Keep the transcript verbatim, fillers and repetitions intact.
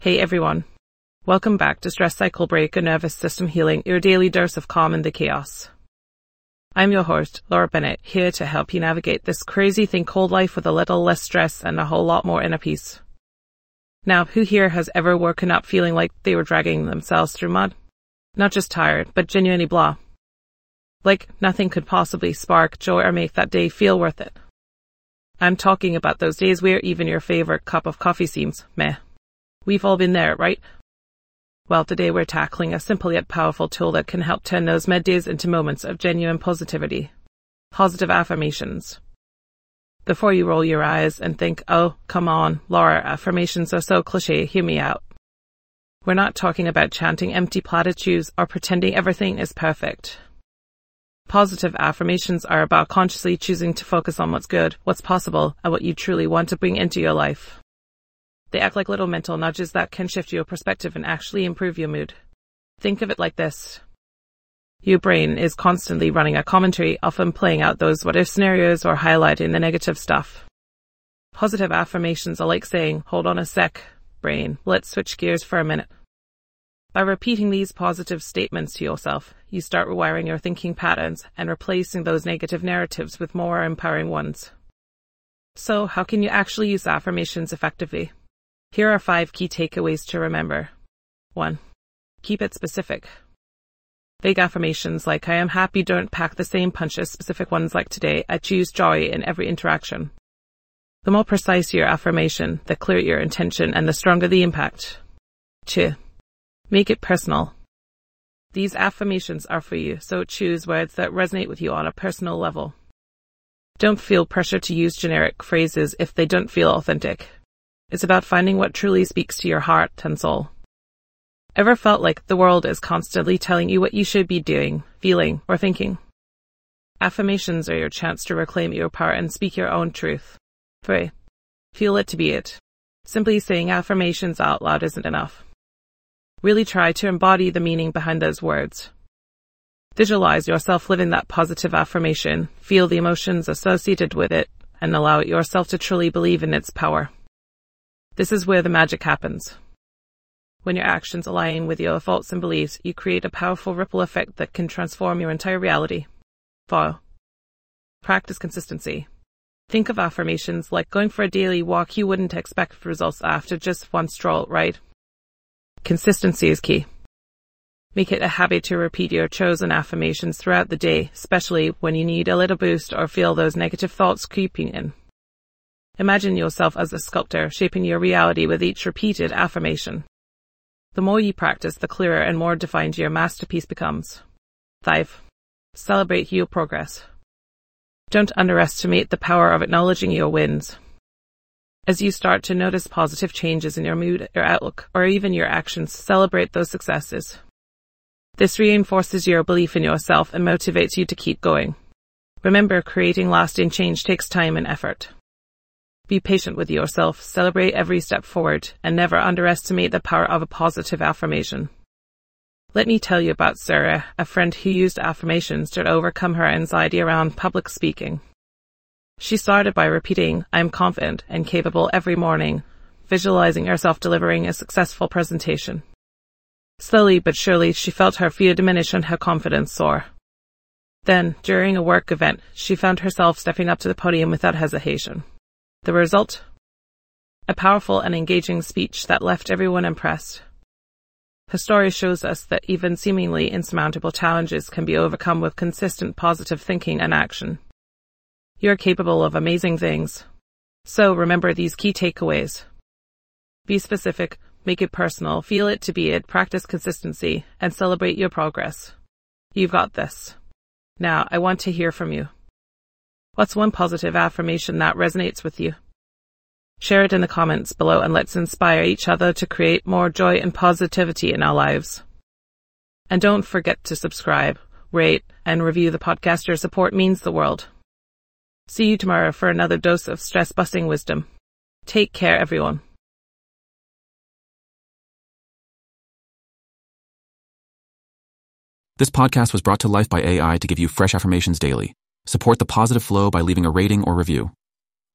Hey everyone. Welcome back to Stress Cycle Break and Nervous System Healing, your daily dose of calm in the chaos. I'm your host, Laura Bennett, here to help you navigate this crazy thing called life with a little less stress and a whole lot more inner peace. Now, who here has ever woken up feeling like they were dragging themselves through mud? Not just tired, but genuinely blah. Like nothing could possibly spark joy or make that day feel worth it. I'm talking about those days where even your favorite cup of coffee seems meh. We've all been there, right? Well, today we're tackling a simple yet powerful tool that can help turn those med days into moments of genuine positivity. Positive affirmations. Before you roll your eyes and think, oh, come on, Laura, affirmations are so cliche, hear me out. We're not talking about chanting empty platitudes or pretending everything is perfect. Positive affirmations are about consciously choosing to focus on what's good, what's possible, and what you truly want to bring into your life. They act like little mental nudges that can shift your perspective and actually improve your mood. Think of it like this. Your brain is constantly running a commentary, often playing out those what-if scenarios or highlighting the negative stuff. Positive affirmations are like saying, hold on a sec, brain, let's switch gears for a minute. By repeating these positive statements to yourself, you start rewiring your thinking patterns and replacing those negative narratives with more empowering ones. So, how can you actually use affirmations effectively? Here are five key takeaways to remember. one. Keep it specific. Vague affirmations like I am happy don't pack the same punch as specific ones like today, I choose joy in every interaction. The more precise your affirmation, the clearer your intention and the stronger the impact. two. Make it personal. These affirmations are for you, so choose words that resonate with you on a personal level. Don't feel pressure to use generic phrases if they don't feel authentic. It's about finding what truly speaks to your heart and soul. Ever felt like the world is constantly telling you what you should be doing, feeling, or thinking? Affirmations are your chance to reclaim your power and speak your own truth. three. Feel it to be it. Simply saying affirmations out loud isn't enough. Really try to embody the meaning behind those words. Visualize yourself living that positive affirmation, feel the emotions associated with it, and allow yourself to truly believe in its power. This is where the magic happens. When your actions align with your thoughts and beliefs, you create a powerful ripple effect that can transform your entire reality. four. Practice consistency. Think of affirmations like going for a daily walk you wouldn't expect results after just one stroll, right? Consistency is key. Make it a habit to repeat your chosen affirmations throughout the day, especially when you need a little boost or feel those negative thoughts creeping in. Imagine yourself as a sculptor shaping your reality with each repeated affirmation. The more you practice, the clearer and more defined your masterpiece becomes. five. Celebrate your progress. Don't underestimate the power of acknowledging your wins. As you start to notice positive changes in your mood, your outlook, or even your actions, celebrate those successes. This reinforces your belief in yourself and motivates you to keep going. Remember, creating lasting change takes time and effort. Be patient with yourself, celebrate every step forward, and never underestimate the power of a positive affirmation. Let me tell you about Sarah, a friend who used affirmations to overcome her anxiety around public speaking. She started by repeating, I'm confident and capable every morning, visualizing herself delivering a successful presentation. Slowly but surely, she felt her fear diminish and her confidence soar. Then, during a work event, she found herself stepping up to the podium without hesitation. The result? A powerful and engaging speech that left everyone impressed. Her story shows us that even seemingly insurmountable challenges can be overcome with consistent positive thinking and action. You're capable of amazing things. So remember these key takeaways. Be specific, make it personal, feel it to be it, practice consistency, and celebrate your progress. You've got this. Now, I want to hear from you. What's one positive affirmation that resonates with you? Share it in the comments below and let's inspire each other to create more joy and positivity in our lives. And don't forget to subscribe, rate, and review the podcast. Your support means the world. See you tomorrow for another dose of stress-busting wisdom. Take care, everyone. This podcast was brought to life by A I to give you fresh affirmations daily. Support the positive flow by leaving a rating or review.